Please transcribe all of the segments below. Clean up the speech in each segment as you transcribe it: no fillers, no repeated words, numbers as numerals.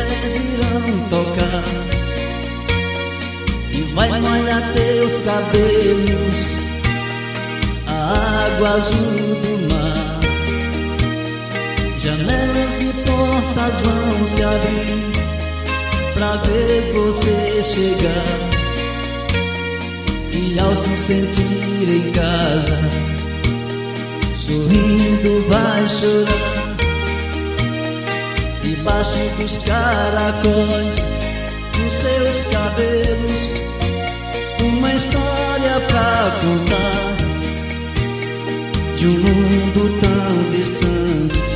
nuvens irão tocar e vai molhar teus cabelos, a água azul do mar. Janelas e portas vão se abrir pra ver você chegar, e ao se sentir em casa, sorrindo vai chorar. Debaixo dos caracóis dos seus cabelos, uma história pra contar de um mundo tão distante.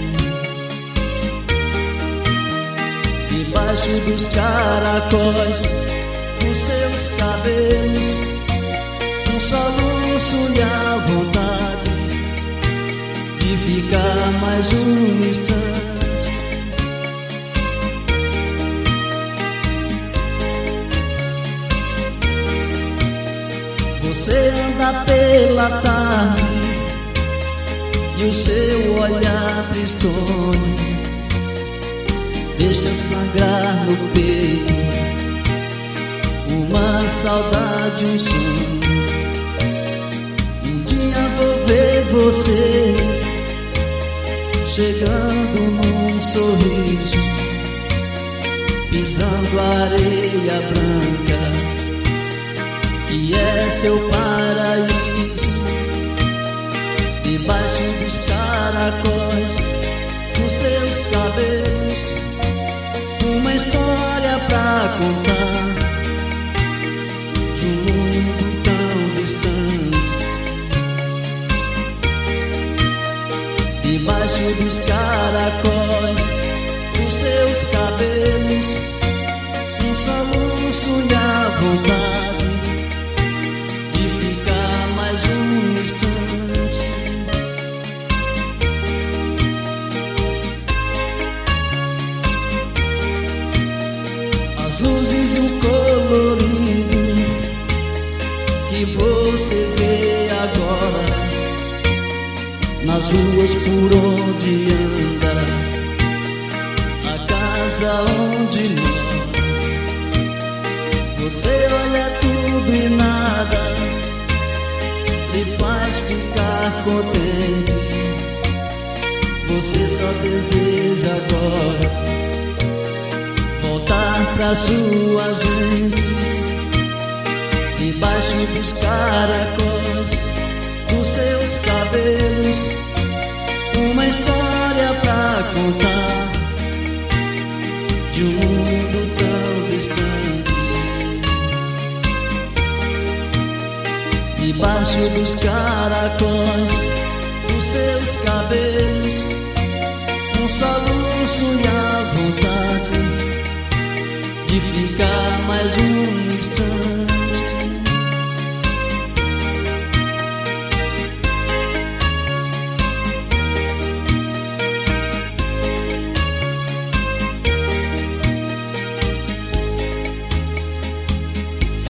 Debaixo dos caracóis dos seus cabelos, um soluço e a vontade de ficar mais um instante. Você anda pela tarde e o seu olhar tristonho deixa sangrar no peito uma saudade, um sonho. Um dia vou ver você chegando num sorriso, pisando a areia branca que é seu paraíso. Debaixo dos caracóis dos seus cabelos, uma história pra contar de um mundo tão distante. Debaixo dos caracóis dos seus cabelos, um soluço e a vontade de ficar mais um instante. As luzes e o colorido que você vê agora nas ruas por onde anda, a casa onde mora. Você olha tudo e nada lhe faz ficar contente. Você só deseja agora voltar pra sua gente. Debaixo dos caracóis dos seus cabelos, uma história pra contar de um mundo tão distante. Debaixo dos caracóis dos seus cabelos, um soluço e a vontade de ficar mais um